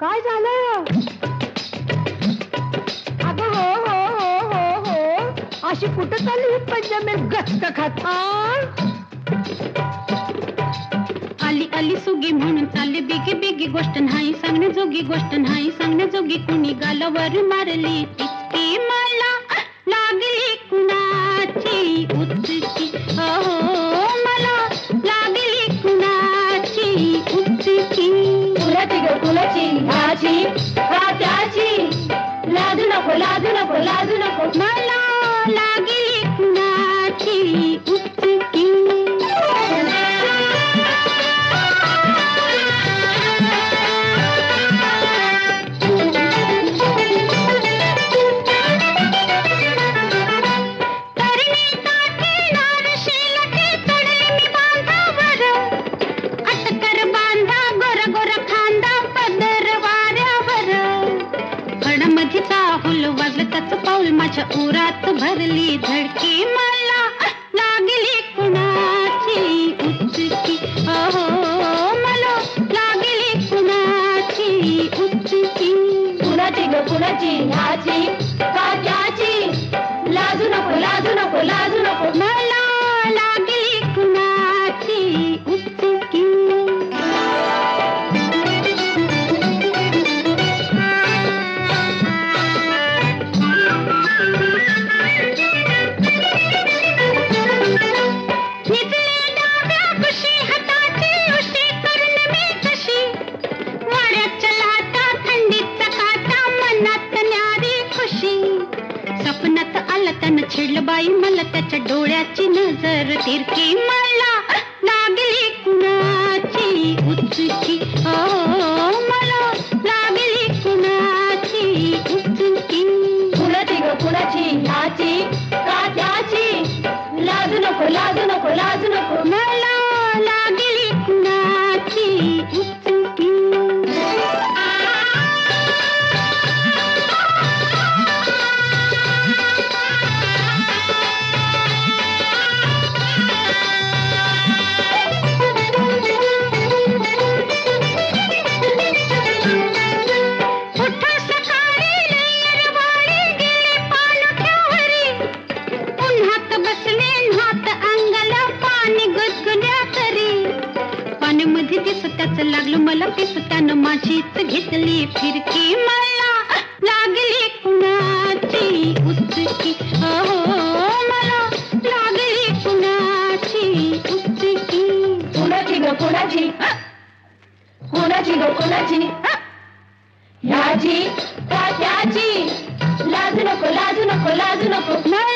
काय झालं? अगं हो हो हो हो हो, अशी कुठं चालली ही पंचमेर गचक खात? आली आली सुगी म्हणून चालली बिगी बिगी, गोष्ट नाही सांगण्याजोगी, गोष्ट नाही सांगण्याजोगी. कुणी गालावर मारली टिचकी, मला लागली कुणाची उचकी. हो मला लागली कुणाची उचकी. कुणाची ग कुणाची? ह्याची का त्याची? लाजू नको लाजू नको लाजू नको. मला लागली कुणाची उचकी. पाऊल माझ्या उरात भरली धडकी, मला लागली कुणाची उचकी. हो मला लागली कुणाची उचकी. कुणाची ग कुणाची? ह्याची का त्याची? लाजू नको लाजू नको लाजू नको. मला लागली कुणाची उचकी. सपनात आला त्यानं छेडलं बाई मला, त्याच्या डोळ्याची नजर तिरकी, मला लागली कुणाची उचकी. हो मला लागली कुणाची उचकी. कुणाची ग कुणाची? ह्याची का त्याची? लाजू नको लाजू नको लाजू नको. मला लागली कुणाची उचकी. पाण्यामध्ये दिसत त्याच लागलं मला पिस, त्यानं माझीच घेतली फिरकी, मला लागली कुणाची उचकी. हो मला लागली कुणाची उचकी. कुणाची ग कुणाची? कुणाची ग कुणाची? ह्याची का त्याची? लाजू नको लाजू नको लाजू नको.